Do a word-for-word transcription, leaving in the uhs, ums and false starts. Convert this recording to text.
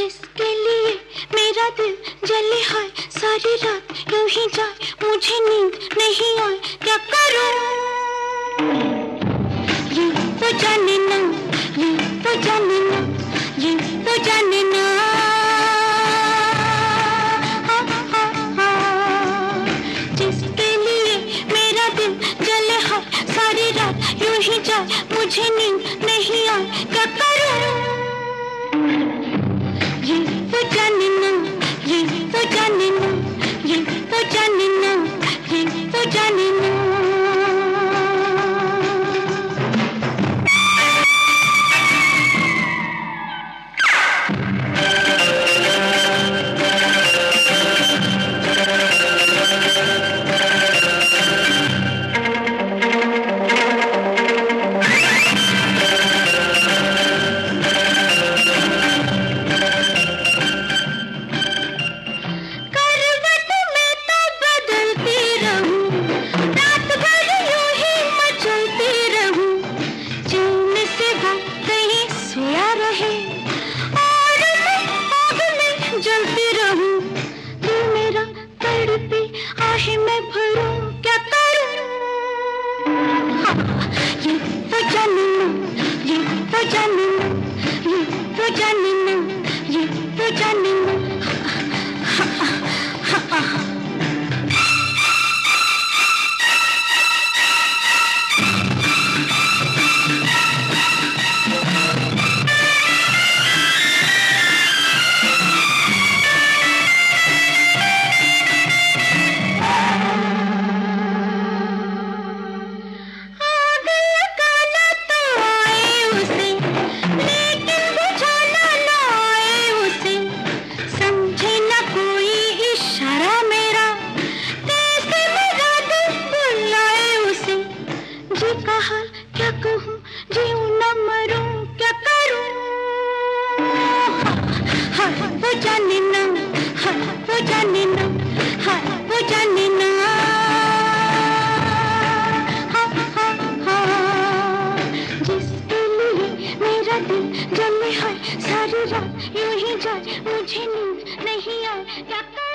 जिसके लिए मेरा दिल जले है सारी रात यूं ही जाए, मुझे नींद नहीं आए, क्या करूं? ये तो जाने ना, ये तो जाने ना, ये तो जाने ना। हाँ, हाँ, हाँ। जिसके लिए मेरा दिल जले है सारी रात यूं ही जाए, मुझे नींद नहीं आए, क्या करूं? ये तो जाने ना, ये तो जाने ना, ये तो जाने ना, ये तो जाने ना। जलती रहूं, दिल मेरा तड़पे, आहे मैं भरूं, क्या करूं? हाँ, ये तो जाने ना, ये तो जाने ना, ये तो जाने ना, ये तो जाने ना। हाँ, हाँ, हाँ, हाँ। क्या कहूँ, जीऊँ न मरूं, क्या करूं? हाँ, वो जाने ना, हाँ, वो जाने ना, हाँ, वो जाने ना। हाँ, हाँ, हाँ। जिसके लिए मेरा दिल जले है सारी रात यूं ही जाए, मुझे नींद नहीं आए, क्या